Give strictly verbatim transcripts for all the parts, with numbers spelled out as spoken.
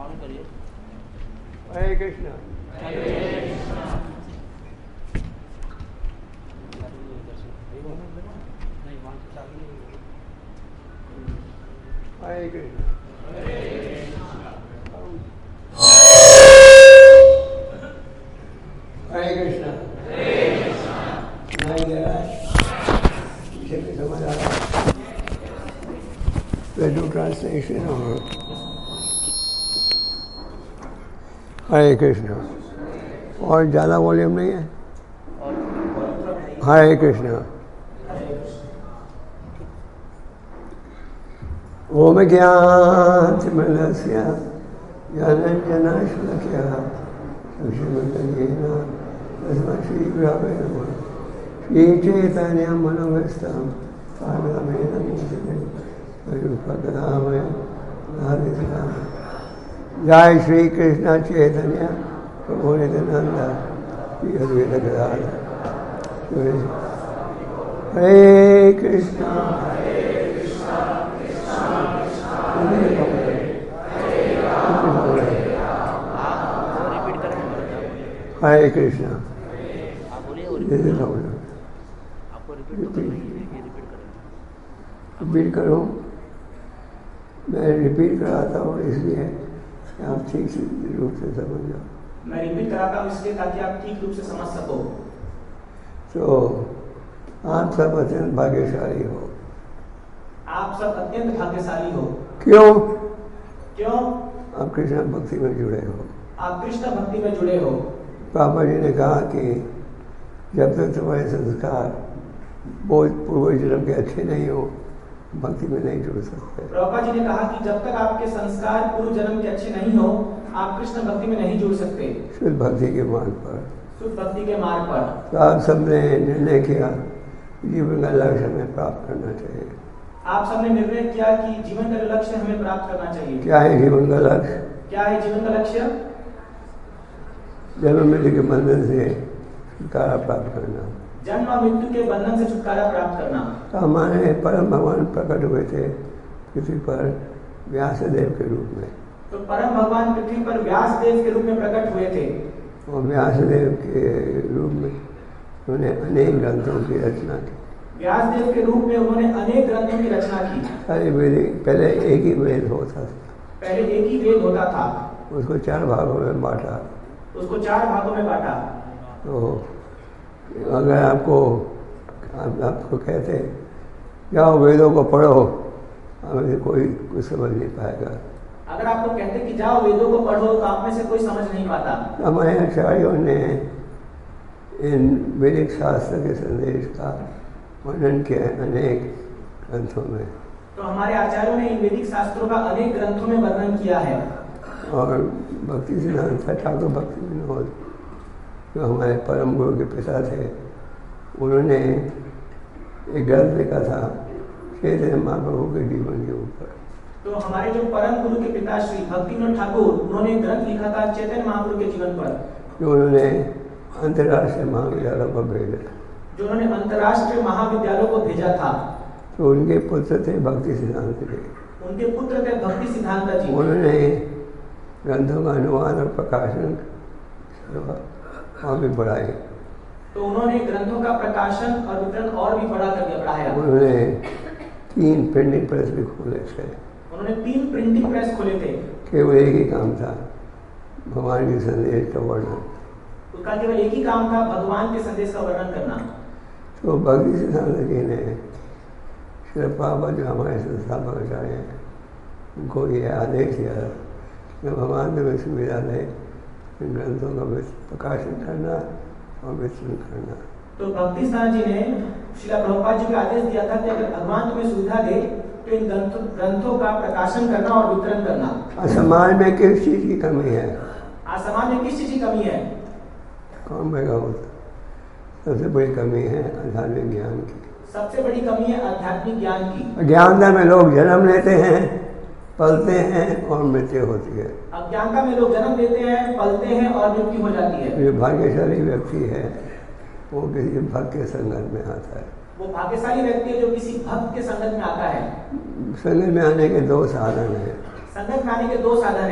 हरे कृष्ण। हरे कृष्ण। हरे कृष्ण। नहीं दे रहा है, पीछे भी समझ आ रहा है। वेदू ट्रांसलेशन और हरे कृष्ण। और ज़्यादा वॉल्यूम नहीं है। हरे कृष्ण। ओम ज्ञानतिमिरस्य ज्ञानाञ्जनशलाकया चक्षुरुन्मीलितं तस्मै श्रीगुरवे नमः। श्रीचैतन्यमनोभीष्टं स्थापितं रूपकदामय राधिकामय। जय श्री कृष्ण चैतन्य प्रभु नित्यानंद श्री अद्वैत गदाधर। हरे कृष्ण हरे कृष्ण। रिपीट करो। मैं रिपीट कराता हूँ इसलिए आप ठीक से रूप से समझ जाओ। मैं रिपीट कराता हूँ इसलिए ताकि आप ठीक रूप से समझ सको। तो आप सब अत्यंत भाग्यशाली हो। आप सब अत्यंत भाग्यशाली हो। क्यों? क्यों? आप कृष्ण भक्ति में जुड़े हो। आप कृष्ण भक्ति में जुड़े हो। पापा जी ने कहा कि जब तक तुम्हारे संस्कार पूर्व जन्म के अच्छे नहीं हो, भक्ति में नहीं जुड़ सकते। पापा जी ने कहा कि जब तक आपके संस्कार पूर्व जन्म के अच्छे नहीं हो, आप कृष्ण भक्ति में नहीं जुड़ सकते। शुद्ध भक्ति के मार्ग पर, शुद्ध भक्ति के मार्ग पर। तो आप सबने निर्णय किया जीवन का लक्ष्य हमें प्राप्त करना चाहिए। आप सबने निर्णय किया कि जीवन का लक्ष्य हमें प्राप्त करना चाहिए। क्या है जीवन का लक्ष्य? क्या है जीवन का लक्ष्य? जन्म मृत्यु के बंधन से छुटकारा प्राप्त करना। जन्म और मृत्यु के बंधन से छुटकारा प्राप्त करना। तो हमारे परम भगवान प्रकट हुए थे पृथ्वी पर व्यास देव के रूप में। तो परम भगवान पृथ्वी पर व्यास देव के रूप में प्रकट हुए थे। और व्यास देव के रूप में उन्होंने अनेक ग्रंथों की रचना की। व्यास देव के रूप में उन्होंने अनेक ग्रंथों की रचना की। सारे वेद, पहले एक ही वेद होता था। पहले एक ही वेद होता था। उसको चार भागों में बांटा। उसको चार भागों में बांटा। तो अगर आपको आप, आपको कहते जाओ वेदों को पढ़ो, हमें कोई कुछ समझ नहीं पाएगा। अगर आपको कहते कि जाओ वेदों को पढ़ो तो आप में से कोई समझ नहीं पाता। हमारे आचार्यों ने इन वैदिक शास्त्र के संदेश का वर्णन किया है अनेक ग्रंथों में। तो हमारे आचार्यों ने इन वैदिक शास्त्रों का अनेक ग्रंथों में वर्णन किया है। और भक्ति सिद्धांत ठाकुर भक्ति विनोद जो हमारे परम गुरु के पिता थे, उन्होंने एक ग्रंथ लिखा था चैतन्य महाप्रभु के जीवन के ऊपर। तो हमारे जो परम गुरु के पिता श्री भक्ति विनोद ठाकुर, उन्होंने एक ग्रंथ लिखा था चैतन्य महाप्रभु के जीवन पर, जो उन्होंने अंतर्राष्ट्रीय महाविद्यालयों को भेजा। जो उन्होंने अंतर्राष्ट्रीय महाविद्यालयों को भेजा था। तो उनके पुत्र थे भक्ति सिद्धांत जी। उनके पुत्र थे भक्ति सिद्धांत जी। उन्होंने ग्रंथों का अनुवाद और प्रकाशन और भी बढ़ाए। तो उन्होंने ग्रंथों का प्रकाशन और वितरण और भी बढ़ा कर बढ़ाया। उन्होंने तीन प्रिंटिंग प्रेस भी खोले थे। उन्होंने तीन प्रिंटिंग प्रेस खोले थे। केवल एक ही काम था, भगवान के संदेश का वर्णन। उसका केवल एक ही काम था, भगवान के संदेश का वर्णन करना। तो भक्ति सिद्धांत जी ने श्री पापा जो हमारे संस्थापक आचार्य हैं, उनको ये आदेश दिया कि भगवान के विश्वविद्यालय इन ग्रंथों का प्रकाशन करना और वितरण करना। तो भक्ति सिद्धांत जी ने श्रीला प्रभुपाद जी को आदेश दिया था कि अगर भगवान तुम्हें सुविधा दे तो इन ग्रंथों का प्रकाशन करना और वितरण करना। समाज में किस चीज की कमी है? आज समाज में किस चीज की कमी है? कौन बनेगा? सबसे बड़ी कमी है आध्यात्मिक ज्ञान की। सबसे बड़ी कमी है आध्यात्मिक ज्ञान की। अज्ञानता में लोग जन्म लेते हैं, पलते हैं और मृत्यु होती है। अज्ञानता में लोग जन्म लेते हैं, पलते हैं और मृत्यु हो जाती है। जो भाग्यशाली व्यक्ति है वो किसी भक्त के संगत में आता है। वो भाग्यशाली व्यक्ति है जो किसी भक्त के संगत में आता है। संगत में आने के दो साधन हैं। संगत में आने के दो साधन हैं।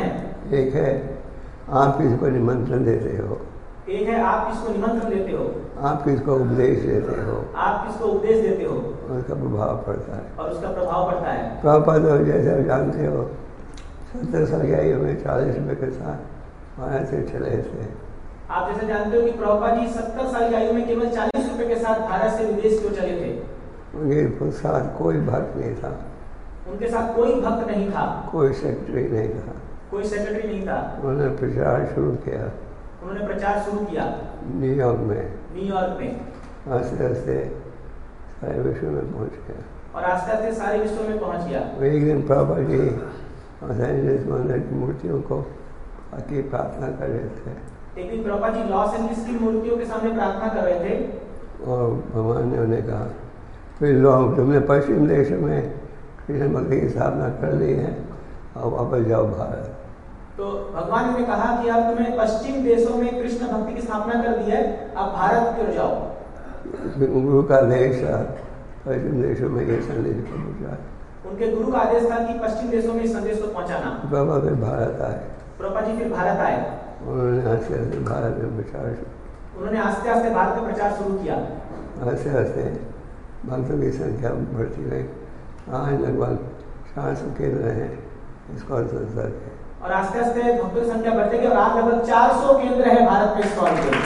एक है आप किसको निमंत्रण देते हो, एक है आप किसको निमंत्रण देते हो, आप किसको उपदेश देते हो, आप किसको उपदेश देते हो, उसका प्रभाव पड़ता है और उसका प्रभाव पड़ता है। प्रभुपाद तो जैसे आप जानते हो सत्तर साल की आयु में चालीस रुपये के साथ वहाँ से चले थे। आप जैसे जानते हो कि प्रभुपाद जी सत्तर साल की आयु में केवल चालीस रुपए के साथ भारत से विदेश क्यों चले थे? उनके साथ कोई भक्त नहीं था, उनके साथ कोई भक्त नहीं था, कोई सेक्रेटरी नहीं था, कोई सेक्रेटरी नहीं था। उन्होंने प्रचार शुरू किया, उन्होंने प्रचार शुरू किया न्यूयॉर्क में, न्यूयॉर्क में, आस्ते आस्ते सारे विश्व में पहुंच गया और आस्ते आस्ते सारे विश्व में पहुंच गया। एक दिन प्रभुपाद जी लॉस एंजलिस मंदिर की मूर्तियों को आके प्रार्थना कर रहे थे। एक दिन प्रभुपाद जी लॉस एंजलिस की मूर्तियों के सामने प्रार्थना कर रहे थे और भगवान ने उन्हें कहा फिर लोग तुमने पश्चिम देश में कृष्ण भक्ति की स्थापना कर ली है, अब वापस जाओ भारत। तो भगवान ने कहा कि अब तुम्हें पश्चिम देशों में कृष्ण भक्ति की स्थापना कर दी है, अब भारत क्यों जाओ। गुरु का आदेश था पश्चिम देशों में ये संदेश को पहुँचा, उनके गुरु का आदेश था कि पश्चिम देशों में इस संदेश को पहुंचाना। बाबा फिर भारत आए, प्रभुपाद जी फिर भारत आए, उन्होंने आस्ते आस्ते भारत में प्रचार उन्होंने आस्ते आस्ते भारत में प्रचार शुरू किया। आस्ते आस्ते भक्तों की संख्या बढ़ती गई, आज लगभग चार सौ केंद्र हैं इस्कॉन संस्था के, और आस्ते आस्ते भक्तों की संख्या बढ़ती गई और आज लगभग चार सौ केंद्र है भारत में इस्कॉन के।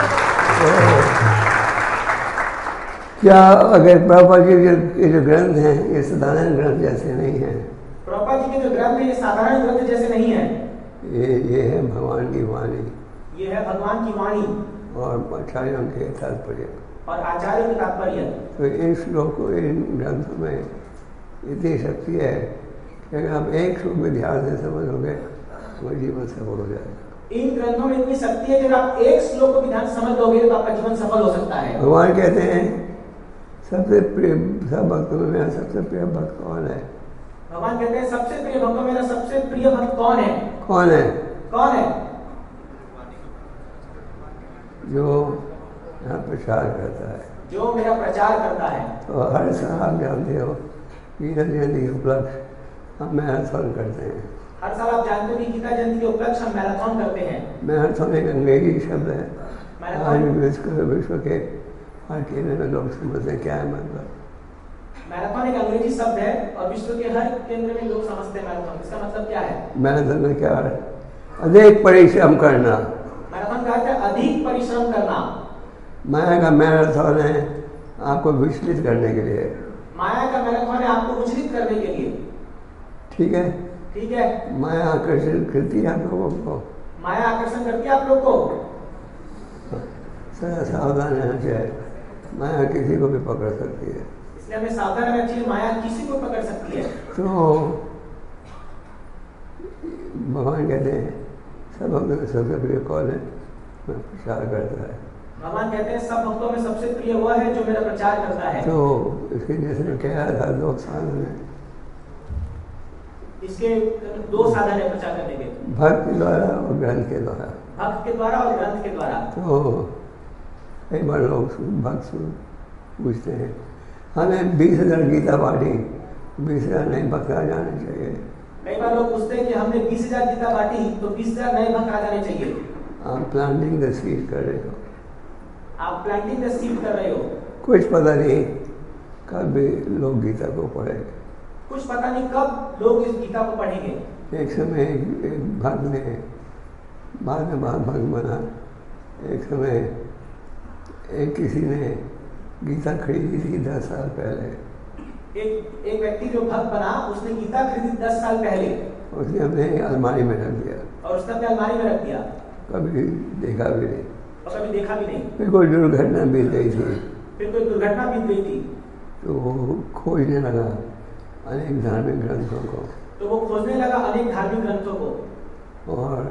क्या अगर प्रभुपाद जी के जो ग्रंथ हैं ये साधारण ग्रंथ जैसे नहीं हैं, प्रभुपाद जी के जो ग्रंथ हैं ये साधारण ग्रंथ जैसे नहीं है, ये ये है भगवान की वाणी, ये है भगवान की वाणी और आचार्यों के तात्पर्य और आचार्यों के तात्पर्य। तो इन श्लोकों इन ग्रंथों में इतनी शक्ति है कि अगर आप एक श्लोक में ध्यान से समझोगे तो जीवन सफल हो जाएगा। इन ग्रंथों में इतनी शक्ति है कि अगर आप एक श्लोक को भी ध्यान से समझ लोगे तो आपका जीवन सफल हो सकता है। भगवान कहते हैं सबसे प्रिय सब भक्तों में मेरा सबसे प्रिय भक्त कौन है? भगवान कहते हैं सबसे प्रिय भक्त मेरा सबसे प्रिय भक्त कौन है? कौन है? कौन है? जो यहाँ प्रचार करता है, जो मेरा प्रचार करता है। तो हर साल आप जानते हो गीता जयंती के उपलक्ष्य हम मैराथन करते हैं। हर साल आप जानते हो कि गीता जयंती के उपलक्ष्य हम मैराथन करते हैं। मैराथन एक अंग्रेजी शब्द है, आज विश्व विश्व के हर केंद्र में लोग समझते हैं क्या है मतलब। मैराथन एक अंग्रेजी शब्द है और विश्व के हर केंद्र में लोग समझते हैं मैराथन। इसका मतलब क्या है? मैराथन में क्या है? अधिक परिश्रम करना। मैराथन का अर्थ है अधिक परिश्रम करना। माया का मैराथन है आपको विचलित करने के लिए। माया का मैराथन है आपको विचलित करने के लिए। ठीक है ठीक है माया आकर्षण करती है आप लोगों को, माया आकर्षण करती है आप लोगों को। सदा सावधान रहना चाहिए, माया किसी को भी पकड़ सकती है, इसलिए हमें सावधान रहना चाहिए, माया किसी को पकड़ सकती है। तो भगवान कहते हैं सब भक्तों में सबसे प्रिय कौन है? मैं प्रचार करता है। भगवान कहते हैं सब भक्तों में सबसे प्रिय वह है जो मेरा प्रचार करता है। तो इसके जैसे कहा था दो साधन है, इसके दो साधन है प्रचार करने के, भक्त के द्वारा और ग्रंथ के द्वारा। भक्त के द्वारा और ग्रंथ के द्वारा। तो कई बार लोग भक्त पूछते हैं हमें बीस हजार गीता बांटी, बीस हजार नए भक्त आ जाने चाहिए। कई बार लोग पूछते हैं कि हमने बीस हजार गीता बांटी तो बीस हजार नए भक्त आ जाने चाहिए। आप प्लांटिंग द सीड कर रहे हो, आप प्लांटिंग द सीड कर रहे हो। कुछ पता नहीं कब लोग गीता को पढ़ेंगे, कुछ पता नहीं कब लोग इस गीता को पढ़ेंगे। एक समय एक, एक भक्त ने बाद में बाद भक्त बना, एक समय एक किसी ने गीता खरीदी थी दस साल पहले। एक एक व्यक्ति जो भक्त बना उसने गीता खरीदी दस साल पहले, उसने अपने अलमारी में रख दिया और उसने अपने अलमारी में रख दिया, कभी देखा भी नहीं और कभी देखा भी नहीं। फिर कोई दुर्घटना बीत गई थी, फिर कोई दुर्घटना बीत गई थी तो वो खोजने लगा अनेक धार्मिक ग्रंथों को, तो वो खोजने लगा अनेक धार्मिक ग्रंथों को। और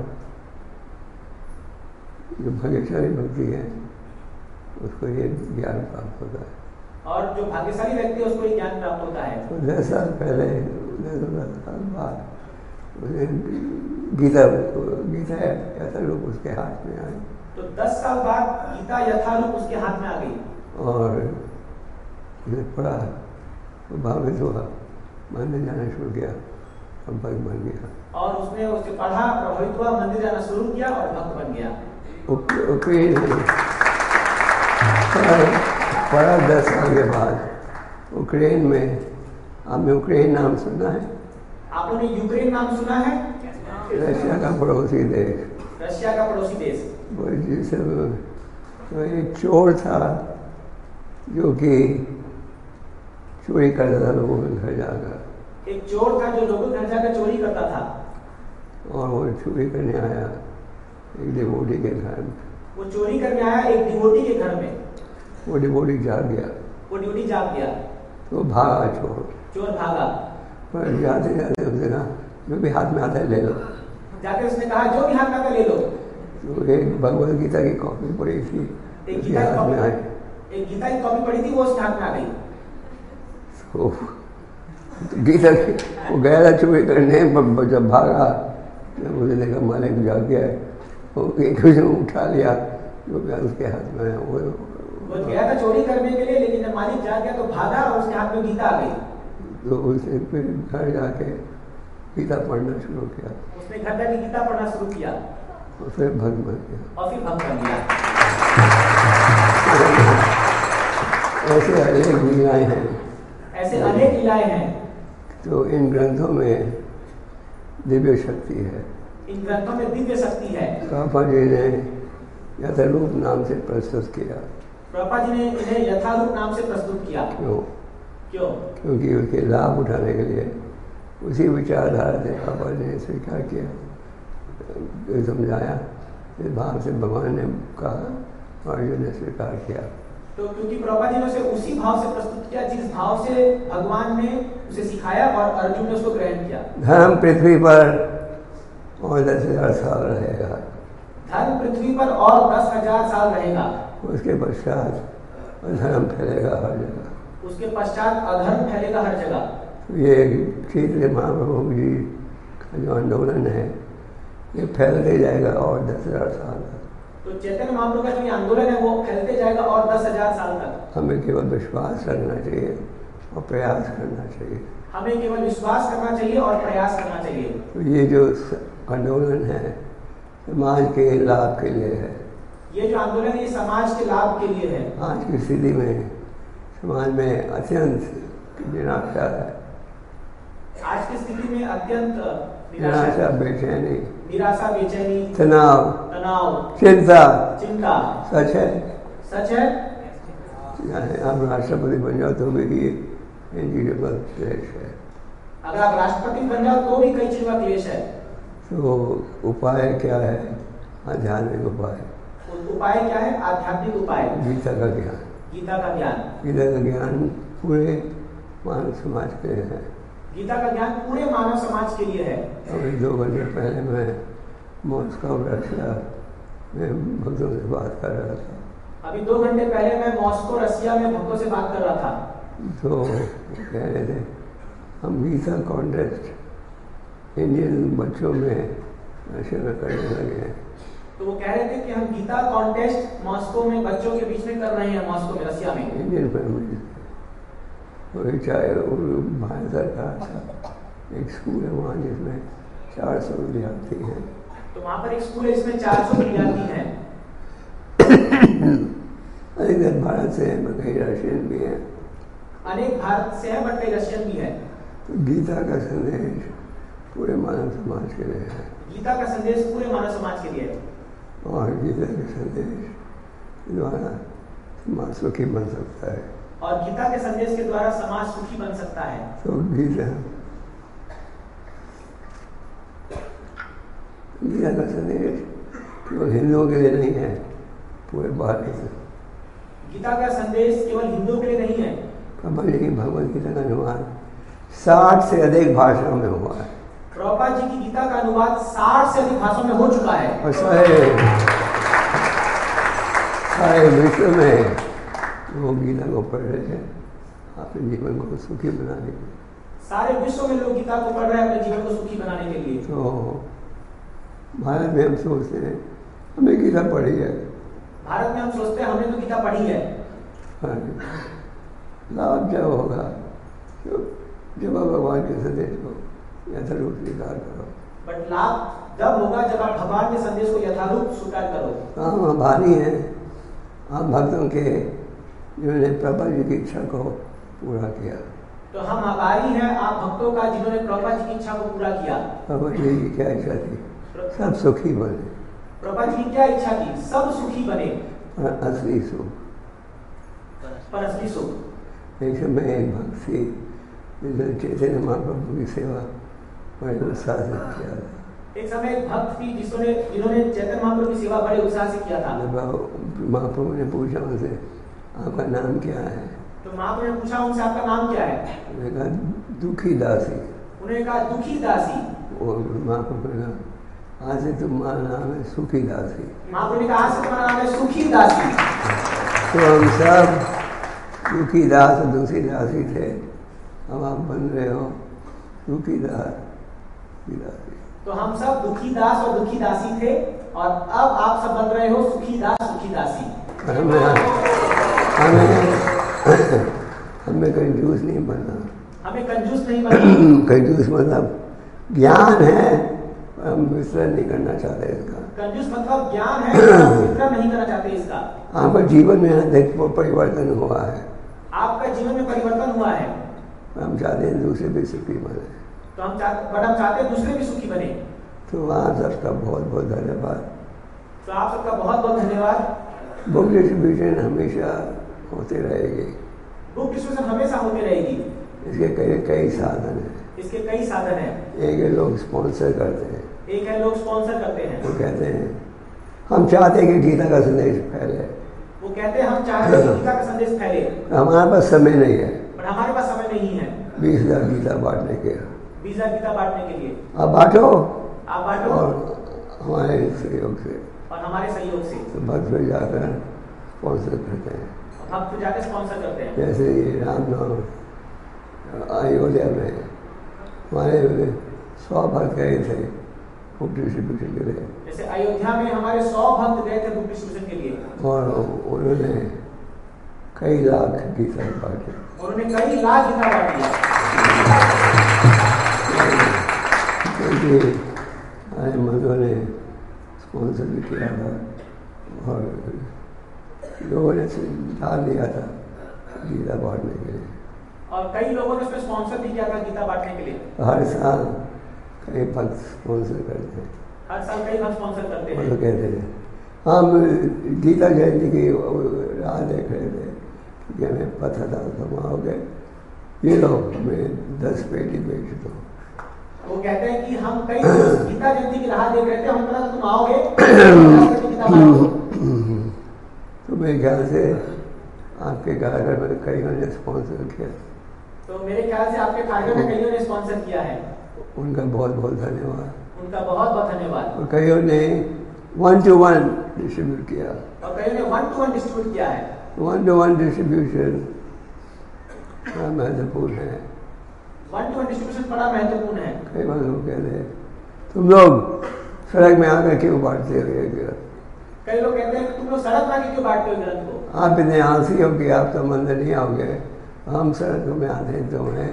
जो भाग्यशाली भक्ति है उसको ये ज्ञान प्राप्त होता है, और जो भाग्यशाली व्यक्ति है उसको ये ज्ञान प्राप्त होता है। तो दस साल पहले दस साल बाद उसे गीता गीता यथारूप उसके हाथ में आई। तो दस साल बाद गीता यथारूप उसके हाथ में आ गई और उसे पढ़ा तो भावित हुआ, मानने जाना शुरू किया, और भक्त बन गया। और उसने उसे पढ़ा, प्रभावित हुआ, मंदिर जाना शुरू किया और भक्त बन गया। यूक्रेन पढ़ा दस साल के बाद यूक्रेन में। आपने यूक्रेन नाम सुना है? आपने यूक्रेन नाम सुना है? रशिया का पड़ोसी देश। रशिया का पड़ोसी देश। वो जिसे तो एक चोर था जो कि चोरी करता था लोगों के घर जाकर। एक चोर था जो लोगों के घर जाकर चोरी करता था। और वो चोरी करने आया एक डिवोटी के घर में। वो चोरी करने आया एक डिवोटी के घर में। वो डिवोटी जाग गया। वो डिवोटी जाग गया। तो भागा चोर। चोर भागा। पर जाते जाते उसने कहा जो भी हाथ में आता है ले लो। जाके उसने कहा जो भी हाथ में आता है ले लो। तो एक भगवद गीता की कॉपी पड़ी थी, एक गीता की कॉपी आई। एक गीता की कॉपी पड़ी थी, वो उसके हाथ में आ गई। तो गीता वो गया था चोरी करने, जब भागा जब मुझे देखा मालिक जाग गया है, वो एक उठा लिया जो उसके हाथ में है। वो वो गया था चोरी करने के लिए, लेकिन जब मालिक जाग गया तो भागा और उसके हाथ में गीता आ गई। तो उसने फिर घर जाके गीता पढ़ना शुरू किया। उसने घर जाके गीता पढ़ना शुरू किया और फिर भक्त बन गया। और फिर भक्त बन गया। ऐसे अनेक लीलाएं हैं। ऐसे अनेक लीलाएं हैं। तो इन ग्रंथों में दिव्य शक्ति है। इन ग्रंथों में दिव्य शक्ति है। प्रभुपाद जी ने यथारूप नाम से प्रस्तुत किया। प्रभुपाद जी ने इन्हें यथारूप नाम से प्रस्तुत किया। क्यों? क्यों? क्योंकि उसके लाभ उठाने के लिए उसी विचारधारा से प्रभुपाद जी ने स्वीकार किया, जो समझाया इस भाव से भगवान ने कहा और अर्जुन ने स्वीकार किया। तो क्योंकि प्रभुपाद जी ने उसे उसी भाव से प्रस्तुत किया जिस भाव से भगवान ने उसे सिखाया और अर्जुन ने उसको ग्रहण किया। धर्म पृथ्वी पर और दस हजार साल रहेगा। धर्म पृथ्वी पर और दस हजार साल रहेगा। उसके पश्चात धर्म फैलेगा हर जगह। उसके पश्चात अधर्म फैलेगा हर जगह। ये चैतन्य महाप्रभु जी का जो आंदोलन है ये फैलते जाएगा और दस हजार साल तक। तो चैतन्य महाप्रभु का जो ये आंदोलन है वो फैलते जाएगा और दस हजार साल तक। हमें केवल विश्वास रखना चाहिए और प्रयास करना चाहिए। हमें केवल विश्वास करना चाहिए और प्रयास करना चाहिए। तो ये जो आंदोलन है समाज के लाभ के लिए है। ये जो आंदोलन है ये समाज के लाभ के लिए है। आज की स्थिति में समाज में अत्यंत निराशा है। आज की स्थिति में अत्यंत निराशा, बेचैनी, निराशा, बेचैनी, तनाव, तनाव, चिंता, चिंता। सच है, सच है। आप राष्ट्रपति बन जाओ तो भी ये इन चीजों का क्लेश है। अगर आप राष्ट्रपति बन जाओ तो भी कई चीजों का क्लेश है। तो उपाय क्या है? आध्यात्मिक उपाय। उपाय क्या है? आध्यात्मिक उपाय। गीता का ज्ञान। गीता का ज्ञान। गीता का ज्ञान पूरे मानव समाज के लिए है। गीता का ज्ञान पूरे मानव समाज के लिए है। अभी दो घंटे पहले मैं मॉस्को रशिया में भक्तों से बात कर रहा था। अभी दो घंटे पहले मैं मॉस्को रशिया में भक्तों से बात कर रहा था। तो कह रहे थे हम गीता कॉन्टेस्ट इंडियन बच्चों में रशिया में करने लगे हैं। तो वो कह रहे थे कि हम गीता कॉन्टेस्ट मॉस्को में बच्चों के बीच में कर रहे हैं, मॉस्को में रशिया में। इंडियन फैमिली वही चाहे भारत सरकार का एक स्कूल है वहाँ जिसमें चार सौ विद्यार्थी हैं। तो वहाँ पर एक स्कूल है जिसमें चार सौ विद्यार्थी हैं। अनेक भारत से हैं, कई रशियन भी हैं। अनेक भारत से हैं बट कई रशियन भी हैं। तो गीता का संदेश पूरे मानव समाज के लिए है। गीता का संदेश पूरे मानव समाज के लिए है। और गीता के संदेश द्वारा समाज सुखी बन सकता है। और गीता के संदेश के द्वारा समाज सुखी बन सकता है। तो गीता गीता का संदेश केवल हिंदुओं के लिए नहीं है, पूरे भारत में। गीता का संदेश केवल हिंदुओं के लिए नहीं है। प्रभुपाद जी की भगवद गीता का अनुवाद साठ से अधिक भाषाओं में हुआ है। प्रभुपाद जी की गीता का अनुवाद साठ से अधिक भाषाओं में हो चुका है। और सारे सारे विश्व में लोग गीता को पढ़ रहे हैं अपने जीवन को सुखी बनाने के लिए। सारे विश्व में लोग गीता को पढ़ रहे हैं अपने जीवन को सुखी बनाने के लिए। तो भारत में हम सोचते हैं हमें गीता पढ़ी है। भारत में हम सोचते हैं हमने तो गीता पढ़ी है। लाभ जब होगा जब जब भगवान के संदेश को यथारूप स्वीकार करो। बट लाभ तब होगा जब आप भगवान के संदेश को यथारूप स्वीकार करो। हम आभारी हैं आप भक्तों के जिन्होंने प्रभा जी की इच्छा को पूरा किया। तो हम आभारी हैं आप भक्तों का जिन्होंने प्रभा जी की इच्छा को पूरा किया। प्रभा जी की क्या इच्छा थी? सब सुखी बने। प्रभा जी की क्या इच्छा थी? सब सुखी बने। पर असली सुख, पर असली सुख। एक समय एक भक्त थी जिसने चैतन्य महाप्रभु की सेवा बड़े उत्साह से किया था। एक समय एक भक्त थी जिसने जिन्होंने चैतन्य महाप्रभु की सेवा बड़े उत्साह से किया था। महाप्रभु ने पूछा उनसे आपका नाम क्या है? तो महाप्रभु ने पूछा उनसे आपका नाम क्या है? उन्होंने कहा दुखी दासी। उन्होंने कहा दुखी दासी। और महाप्रभु ने कहा आज से तुम्हारा नाम है सुखी दासी। महाप्रभु ने कहा आज से तुम्हारा नाम है सुखी दासी। तो हम सब दुखी दास और दुखी दासी थे, अब आप बन रहे हो दुखी दास दासी। तो हम सब दुखी दास और दुखी दासी थे और अब आप सब बन रहे हो सुखी दास सुखी दासी। हमें हमें हमें कंजूस नहीं बनना। हमें कंजूस नहीं बनना। कंजूस मतलब ज्ञान है हम विस्तृत नहीं करना चाहते इसका। कंजूस मतलब ज्ञान है विस्तृत नहीं करना चाहते इसका। आपका जीवन में अधिक परिवर्तन हुआ है। आपका जीवन में परिवर्तन हुआ है। हम चाहते हैं दूसरे भी सुखी बने। तो हम चाहते बट हम चाहते हैं दूसरे भी सुखी बने। तो आप सबका बहुत बहुत धन्यवाद। तो आप सबका बहुत बहुत धन्यवाद। बुक डिस्ट्रीब्यूशन हमेशा होते रहेगी। बुक डिस्ट्रीब्यूशन हमेशा होती रहेगी। इसके कई कई साधन हैं। इसके कई साधन हैं। एक है लोग स्पॉन्सर करते हैं। एक है लोग स्पॉन्सर करते हैं। वो कहते हैं हम चाहते हैं कि गीता का संदेश फैले। वो कहते हैं हम चाहते हैं कि गीता का संदेश फैले। हमारे पास समय नहीं है। पर हमारे पास समय नहीं है बीस हजार गीता बांटने के। बीस हजार गीता बांटने के लिए। आप बांटो। आप बांटो। और हमारे सहयोग से और हमारे सहयोग से तो भक्त में जाकर स्पॉन्सर करते हैं। भक्त जाकर स्पॉन्सर करते हैं। जैसे ये रामनवमी अयोध्या में हमारे सौ भक्त गए थे बुक डिस्ट्रीब्यूशन के लिए। जैसे अयोध्या में हमारे सौ भक्त गए थे बुक डिस्ट्रीब्यूशन के लिए और उन्होंने कई लाख गीता बांटे। उन्होंने कई लाख गीता बांटी। क्योंकि हमारे मजों ने स्पॉन्सर भी किया था और लोगों ने डाल दिया था गीता बांटने के लिए। और कई लोगों ने उसमें स्पॉन्सर भी किया था गीता बांटने के लिए। हर साल कई भक्त स्पॉन्सर करते हैं। हर साल कई भक्त स्पॉन्सर करते हैं। तो कहते हैं हम गीता जयंती की राह देख रहे थे कि हमें पता था तुम आओगे, ये लो हमें दस पेटी बेच दो। वो कहते हैं कि हम कई गीता जयंती की राह देख रहे थे, हमें पता था तुम आओगे। तो मेरे ख्याल से आपके कार्यक्रम में कईयों ने स्पॉन्सर किया। तो मेरे ख्याल से आपके कार्यक्रम में कईयों ने स्पॉन्सर किया है। उनका बहुत बहुत धन्यवाद। उनका बहुत बहुत धन्यवाद। और कईयों ने वन टू वन डिस्ट्रीब्यूट किया। और कईयों ने वन टू वन डिस्ट्रीब्यूट किया है। वन टू वन डिस्ट्रीब्यूशन बड़ा महत्वपूर्ण है। वन टू वन डिस्ट्रीब्यूशन बड़ा महत्वपूर्ण है। कई बार लोग कहते हैं तुम लोग सड़क में आकर क्यों बांटते हो ये ग्रंथ। कई लोग कहते हैं कि तुम लोग सड़क में आके क्यों बांटते हो ग्रंथ को। आप इतने आलसी हो कि आप तो मंदिर नहीं आओगे, हम सड़कों में आते हैं तुम्हें।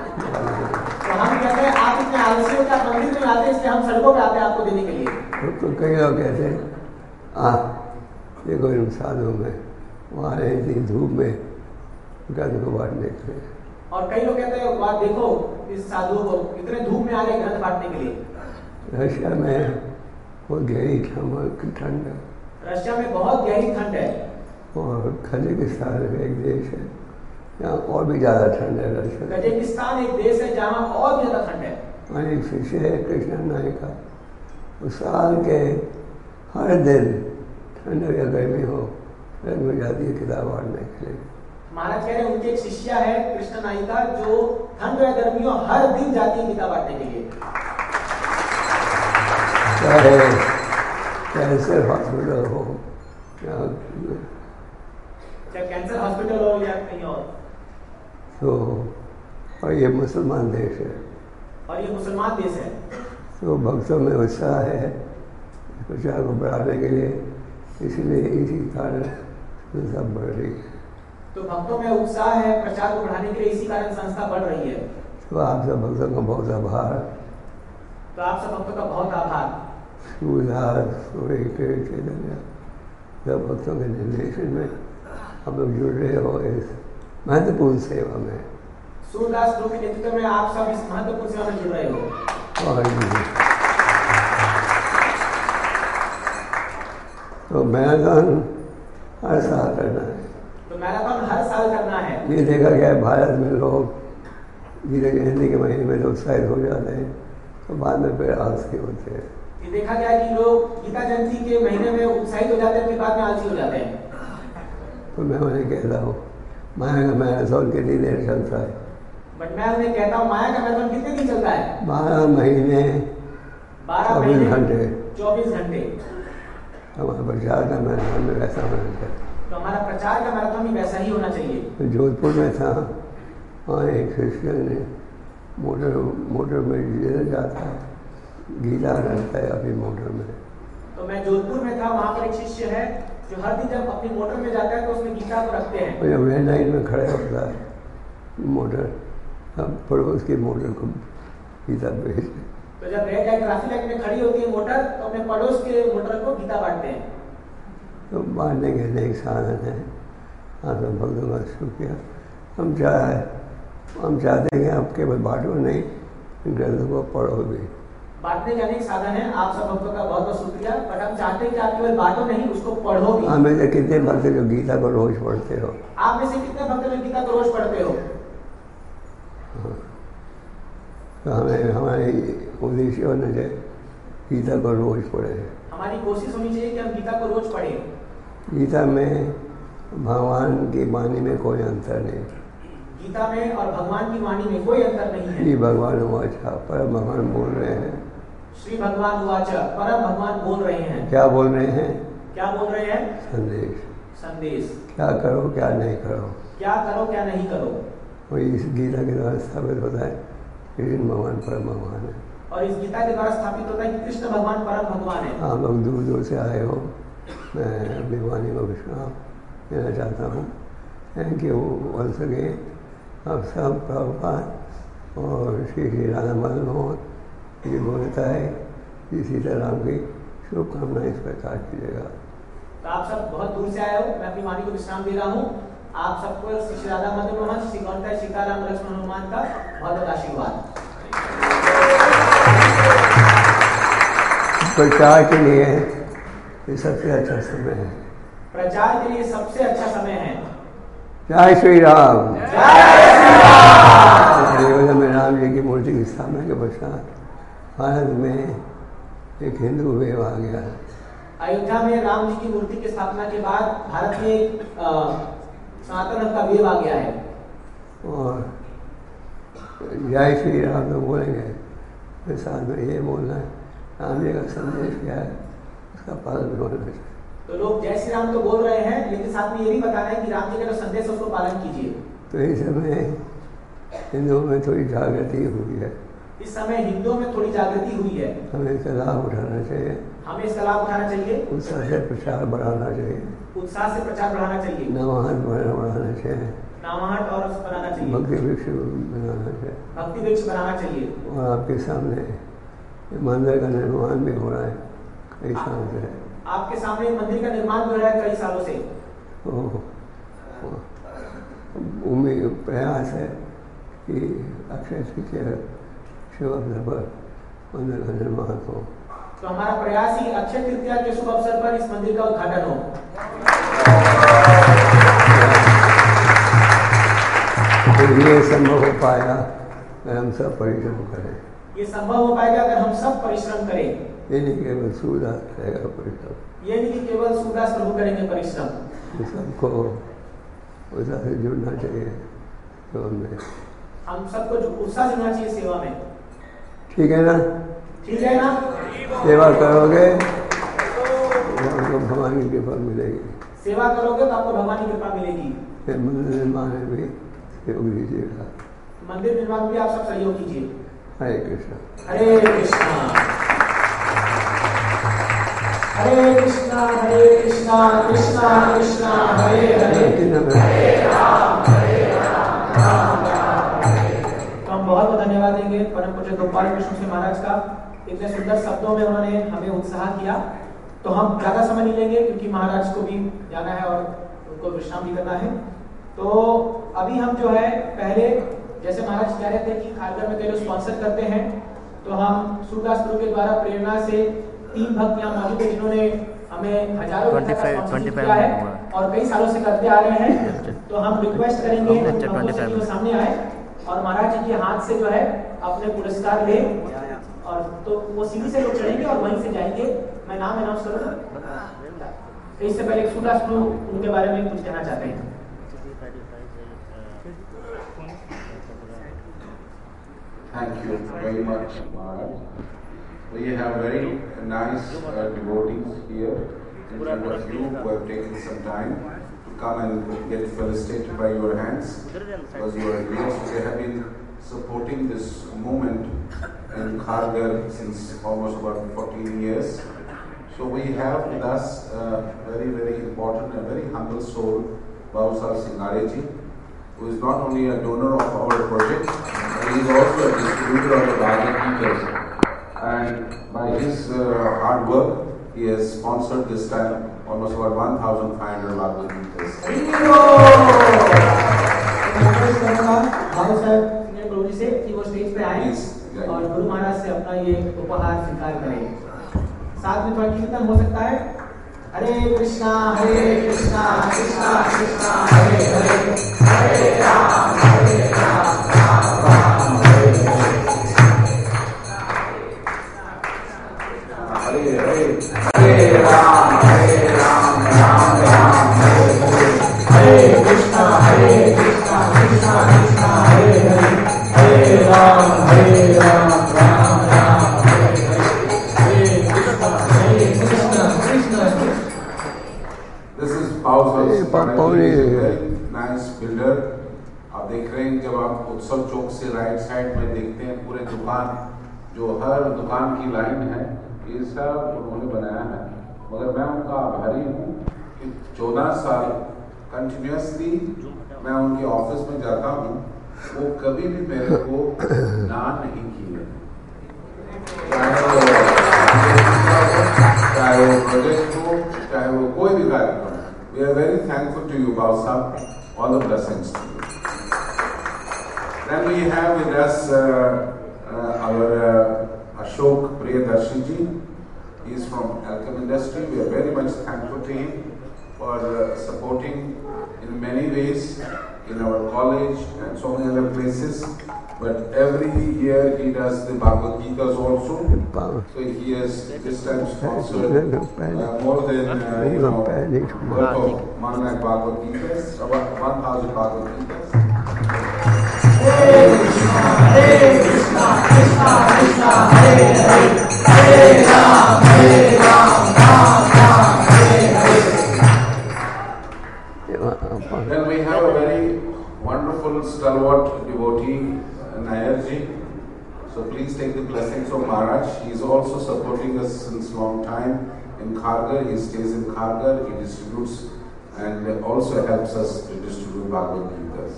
तो हम कहते हैं आप इतने आलसी हो कि आप मंदिर में आते हैं, इसलिए हम सड़कों पे आते हैं आपको देने के लिए। तो, तो कई लोग कहते हैं आ देखो इन साधुओं में वहाँ इतनी धूप में ग्रंथ को बांटने के लिए। और कई लोग कहते हैं वाह देखो इस साधुओं को इतने धूप में आ गए ग्रंथ बांटने के लिए। रशिया में बहुत गहरी ठंड है। रशिया में बहुत गहरी ठंड है। और कजाकिस्तान एक देश है यहाँ और भी ज़्यादा ठंड है। रशिया कजाकिस्तान एक देश है जहाँ और भी ज़्यादा ठंड है। वहाँ एक शिष्य है कृष्ण नायका, उस साल के हर दिन ठंड या गर्मी हो रंग में जाती है किताब बांटने के लिए। महाराज कह रहे हैं उनके एक शिष्या है कृष्ण नायिका जो ठंड या गर्मी हो हर दिन जाती है गीता बांटने के लिए। चाहे कैंसर हॉस्पिटल हो या चाहे कैंसर हॉस्पिटल हो या कहीं और। तो और ये मुसलमान देश है और ये मुसलमान देश है। तो भक्तों में उत्साह है प्रचार को बढ़ाने के लिए, इसलिए इसी कारण संस्था बढ़ रही है। तो भक्तों में उत्साह है प्रचार को बढ़ाने के लिए, इसी कारण संस्था बढ़ रही है। तो आप सब भक्तों का बहुत आभार। तो आप सब भक्तों का बहुत आभार। सूरदास सूर्य के चैतन्य सब भक्तों के निर्देशन में आप लोग जुड़ रहे हो इस महत्वपूर्ण सेवा में। सूरदास प्रभु के नेतृत्व में आप सब इस महत्वपूर्ण सेवा में जुड़ रहे हो। और तो मैराथन हर साल करना है। तो मैराथन हर साल करना है। ये देखा गया है भारत में लोग गीता जयंती के महीने में तो उत्साहित हो जाते हैं, तो बाद में फिर आलसी होते हैं। ये देखा गया कि लोग गीता जयंती के महीने में उत्साहित हो जाते हैं, फिर बाद में आलसी हो जाते हैं। तो मैं उन्हें कहता हूँ माया का मैराथन कितनी देर चलता है? बट मैं उन्हें कहता हूँ माया का मैराथन कितने दिन चलता है? बारह महीने बारह चौबीस घंटे चौबीस घंटे। हमारा प्रचार का मैराथन में वैसा होना चाहिए। तो हमारा प्रचार का मैराथन भी वैसा ही होना चाहिए। तो जोधपुर में था, वहाँ एक शिष्य ने मोटर मोटर में जिधर जाता है गीता रहता है अपनी मोटर में। तो मैं जोधपुर में था, वहाँ पर एक शिष्य है जो हर दिन जब अपनी मोटर में जाता है तो उसमें गीता को रखते हैं। और जब रेड लाइट में खड़े होता है मोटर, अब पड़ोस की मोटर को गीता भेज। तो जब रेड लाइट ट्रैफिक लाइट में खड़ी होती है मोटर, तो अपने पड़ोस के मोटर को गीता बांटते हैं। तो बांटने के लिए एक साधन है। आप सब भक्तों का शुक्रिया। हम चाह हम चाहते हैं कि आप केवल बांटो नहीं, ग्रंथों को पढ़ो भी। बांटने का अनेक साधन है। आप सब भक्तों का बहुत बहुत शुक्रिया। बट हम चाहते हैं कि आप केवल बांटो नहीं, उसको पढ़ो भी। हाँ, में से कितने भक्त जो गीता को रोज पढ़ते हो? आप में से कितने भक्त जो गीता को रोज पढ़ते हो? हाँ। तो हमें हमारे उद्देश्य होना चाहिए गीता को रोज पढ़े। हमारी कोशिश होनी चाहिए कि हम गीता को रोज पढ़ें। गीता में भगवान की वाणी में कोई अंतर नहीं। गीता में और भगवान की वाणी में कोई अंतर नहीं है। श्री भगवान वाचा, परम भगवान बोल रहे हैं। श्री भगवान वाचा, परम भगवान बोल रहे हैं। क्या बोल रहे हैं? क्या बोल रहे हैं? संदेश। संदेश। क्या करो क्या नहीं करो। क्या करो क्या नहीं करो। और इस गीता के द्वारा स्थापित होता है कृष्ण भगवान परम भगवान है। और इस गीता के द्वारा स्थापित होता है कि कृष्ण भगवान परम भगवान है। आप लोग दूर दूर से आए हो, मैं अपनी वाणी को विश्राम देना चाहता हूँ। Thank you once again. आप सब प्रभुपाद और श्री श्री राधा मदन मोहन ये बोलता है कि सीताराम की शुभकामनाएं इस प्रकार कीजिएगा। तो आप सब बहुत दूर से आए हो, मैं अपनी वाणी को विश्राम दे रहा हूँ। आप सबको श्री राधा मदन मोहन, श्री गौरता सीताराम लक्ष्मण हनुमान का बहुत बहुत आशीर्वाद। प्रचार के लिए ये सबसे अच्छा समय है। प्रचार के लिए सबसे अच्छा समय है। जय श्री राम। अयोध्या में राम जी की मूर्ति की स्थापना के पश्चात भारत में एक हिंदू वेव आ गया है। अयोध्या में राम जी की मूर्ति की स्थापना के बाद भारत में एक सनातन का वेव आ गया है। और जय श्री राम तो बोलेंगे, फिर साथ में ये बोलना है राम जी का संदेश क्या है, उसका पालन होना चाहिए। तो लोग जय श्री राम तो बोल रहे हैं, लेकिन साथ में ये भी बताना है कि राम जी का जो संदेश है उसको पालन कीजिए। तो इस समय हिंदुओं में थोड़ी जागृति हुई है। इस समय हिंदुओं में थोड़ी जागृति हुई है। हमें इसका लाभ उठाना चाहिए। हमें इसका लाभ उठाना चाहिए। उत्साह से प्रचार बढ़ाना चाहिए। उत्साह से प्रचार बढ़ाना चाहिए। नवाहन बढ़ाना चाहिए। नामाहट और बनाना चाहिए। भक्ति वृक्ष बनाना चाहिए। भक्ति वृक्ष बनाना चाहिए। और आपके सामने मंदिर का निर्माण भी हो रहा है कई सालों से। आपके सामने मंदिर का निर्माण भी हो रहा है कई सालों से। उम्मीद प्रयास है कि अक्षय तृतीया शुभ अवसर पर मंदिर का निर्माण हो। तो हमारा प्रयास ही अक्षय तृतीया के शुभ अवसर पर इस मंदिर का उद्घाटन हो। तो ये संभव हो पाया अगर हम सब परिश्रम करें। ये संभव हो पाएगा अगर हम सब परिश्रम करें। ये नहीं केवल सूरदास करेगा परिश्रम। ये नहीं कि केवल सूरदास प्रभु करेंगे परिश्रम। सबको उत्साह से जुड़ना चाहिए सेवा में। हम सबको उत्साह जुड़ना चाहिए सेवा में। ठीक है ना? ठीक है ना? सेवा करोगे तो आपको भगवान की कृपा मिलेगी। सेवा करोगे तो आपको भगवान की कृपा मिलेगी। मंदिर निर्माण में भी सहयोग दीजिएगा। मंदिर निर्माण में भी आप सब सहयोग कीजिए। हरे कृष्णा। हरे कृष्णा। हरे कृष्णा हरे कृष्णा कृष्णा कृष्णा हरे हरे हरे राम हरे राम राम राम हरे। तो हम बहुत बहुत धन्यवाद देंगे परम पूज्य गोपाल कृष्ण जी महाराज का। इतने सुंदर शब्दों में उन्होंने हमें उत्साह किया। तो हम ज़्यादा समय नहीं लेंगे क्योंकि महाराज को भी जाना है और उनको विश्राम भी करना है। तो अभी हम जो है पहले जैसे महाराज कह रहे थे कि खारगर में कई लोग स्पॉन्सर करते हैं, तो हम सूरदास गुरु के द्वारा प्रेरणा से तीन भक्त यहाँ मौजूद है जिन्होंने हमें हजारों पच्चीस किया है और कई सालों से करते आ रहे हैं। तो हम रिक्वेस्ट करेंगे कि वो सामने आए और महाराज जी के हाथ से जो है अपने पुरस्कार ले, और तो वो सीढ़ी से लोग चढ़ेंगे और वहीं से जाएंगे। मैं नाम अनाउंस करूँ इससे पहले सूरदास गुरु उनके बारे में कुछ कहना चाहते हैं। Thank you very much, Maharaj. We have very nice uh, devotees here in front of you who have taken some time to come and get felicitated by your hands because you are here. So they have been supporting this movement in Kharghar since almost about fourteen years. So we have with us a very, very important and very humble soul, Bahusar Singareji, who is not only a donor of our project, but he is also a distributor of the Bhagavad Gita. And by his uh, hard work, he has sponsored this time almost about one thousand five hundred Bhagavad Gitas. गुरु से कि वो stage पे आए और गुरु महाराज से अपना ये उपहार स्वीकार करें। साथ में थोड़ा कीर्तन हो सकता है। हरे कृष्णा हरे कृष्णा कृष्णा कृष्णा हरे हरे, हरे राम हरे राम राम राम हरे हरे, हरे हरे राम हरे राम राम राम हरे हरे, हरे कृष्णा हरे कृष्णा कृष्णा कृष्णा हरे हरे, हरे राम हरे राम राम राम हरे हरे, हरे कृष्णा हरे Krishna Krishna Krishna. This is Bahusar Singareji, is a very nice builder. आप देख रहे हैं जब आप उत्सव चौक से राइट साइड में देखते हैं पूरे दुकान, जो हर दुकान की लाइन है, ये सब उन्होंने बनाया है। मगर मैं उनका आभारी हूँ कि चौदह साल कंटिन्यूसली मैं उनके ऑफिस में जाता हूँ, वो कभी भी मेरे को ना नहीं किए, चाहे वो प्रोजेक्ट हो चाहे वो कोई भी कार्यक्रम। We are very thankful to you, Bahusar. All the blessings to you. Then we have with us uh, uh, our uh, Ashok Priyadarshi ji. He is from Alchem Industry. We are very much thankful to him for uh, supporting in many ways in our college and so many other places. But every year he does the Bhagavad Gitas also. So he has this time sponsored uh, more than uh, you know, worth of one lakh Bhagavad Gitas, about one thousand Bhagavad Gitas. Hare Krishna, Hare Krishna, Krishna Krishna, Hare Hare, Hare Ram, Hare Ram, Ram Ram, Hare Hare. Then we have a very wonderful stalwart devotee, Nayarji. So please take the blessings of Maharaj. He is also supporting us since long time in Kharghar. He stays in Kharghar. He distributes and also helps us to distribute Bhagavad Gitas.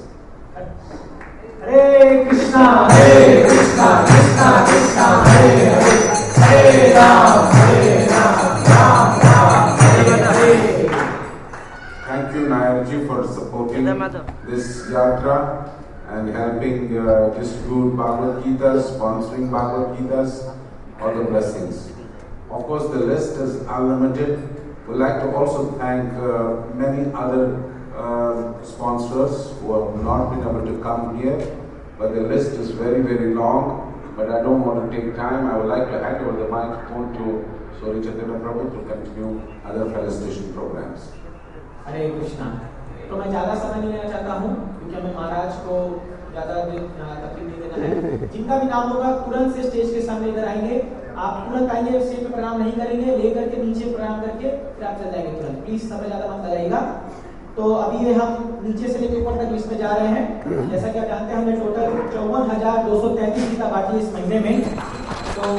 Hare Krishna, Hare Krishna, Krishna Krishna, Hare Hare, Hare Ram, Hare Ram, Ram Ram, Hare Hare. Thank you, Nayarji, for supporting this yatra and helping uh, distribute Bhagavad Gitas, sponsoring Bhagavad Gitas, all the blessings. Of course, the list is unlimited. We'd like to also thank uh, many other uh, sponsors who have not been able to come here, but the list is very, very long. But I don't want to take time. I would like to hand over the microphone to Sori Chaitanya Prabhu to continue other felicitation programs. हरे कृष्णा। तो मैं ज़्यादा समय नहीं लेना चाहता हूँ क्योंकि हमें महाराज को ज़्यादा तकलीफ नहीं देना है। जिनका भी नाम होगा तुरंत से स्टेज के सामने इधर आएंगे। आप तुरंत आएंगे, स्टेज पे प्रणाम नहीं करेंगे, लेकर के नीचे प्रणाम करके फिर आप चल जाएंगे तुरंत। प्लीज समय ज़्यादा मत लगाइएगा। तो अभी ये हम नीचे से लेकर ऊपर तक लिस्ट में जा रहे हैं। जैसा कि आप जानते हैं हमने टोटल चौवन हजार दो सौ तैंतीस गीता बांटी इस महीने में। तो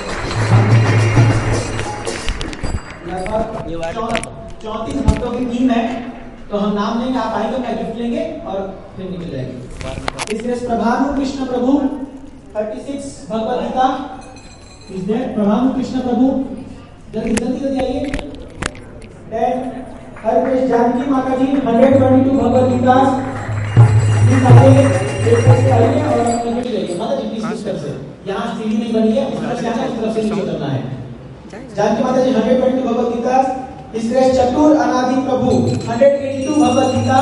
लगभग चौंतीस भक्तों की टीम है। तो हम नाम लेंगे, आप आएंगे, मैं गिफ्ट लेंगे और फिर निकल जाएंगे। इसलिए प्रभानु कृष्ण प्रभु छत्तीस Bhagavad Gita Is there Prabhu Krishna Prabhu? जल्दी जल्दी जल्दी आइए. Then Harish Janki Mata जी one hundred twenty-two Bhagavad Gita. इस आइए एक से आइए और अपने लिए लेके माता जी प्लीज सिस्टर से. यहाँ सीढ़ी नहीं बनी है, उस तरफ से आना, इस तरफ से नीचे उतरना है. जानकी माता जी one hundred twenty-two Bhagavad Gita. इस तरह चतुर अनादि प्रभु one hundred eighty-two Bhagavad Gita.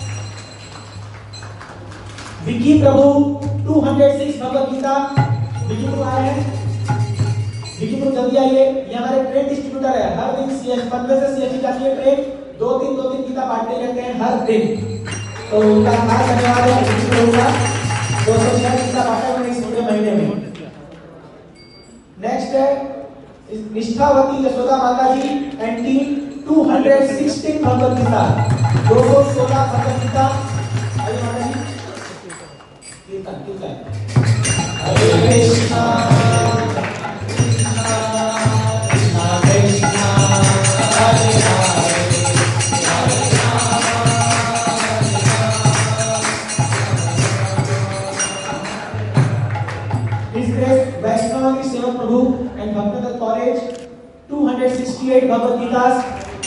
Vicky प्रभु two hundred six Bhagavad Gita. Vicky प्रभु आए हैं. विकी प्रभु जल्दी आइए. ये हमारे ट्रेन डिस्ट्रीब्यूटर है. हर दिन सीएस पंद्रह से सीएस जाती है ट्रेन. दो तीन दो तीन गीता बांटते रहते हैं हर दिन. तो उनका आभार धन्यवाद है विकी प्रभु का. दो सौ छह गीता बांटा मैंने इस पूरे महीने में. नेक्स्ट है निष्ठावती Yashoda Mata ji and team two hundred sixteen Bhagavad Gita. दो सौ सोलह भगवद गीता. आइए माता जी. कीर्तन कीर्तन. हरे Krishna Krishna Krishna Hare Hare Hare Ram His Grace Vaishnavi Seva Prabhu and Bhaktivedanta College two hundred sixty-eight Bhagavad Gitas.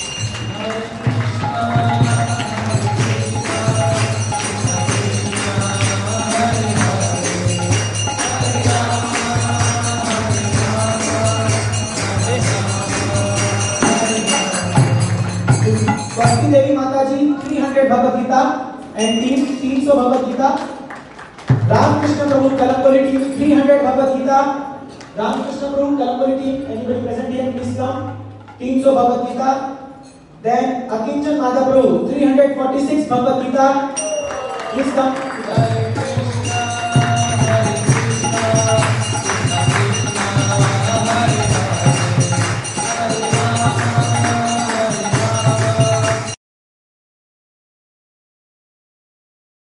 Bhakti Devi Mataji three hundred Bhagavad Gita and team three hundred Bhagavad Gita. Ramakrishna Prabhu Kalamboli team three hundred Bhagavad Gita. Ramakrishna Prabhu Kalamboli team, anybody present here please come. three hundred Bhagavad Gita. Then Akinchan Madhav Prabhu three hundred forty-six Bhagavad Gita. Please come.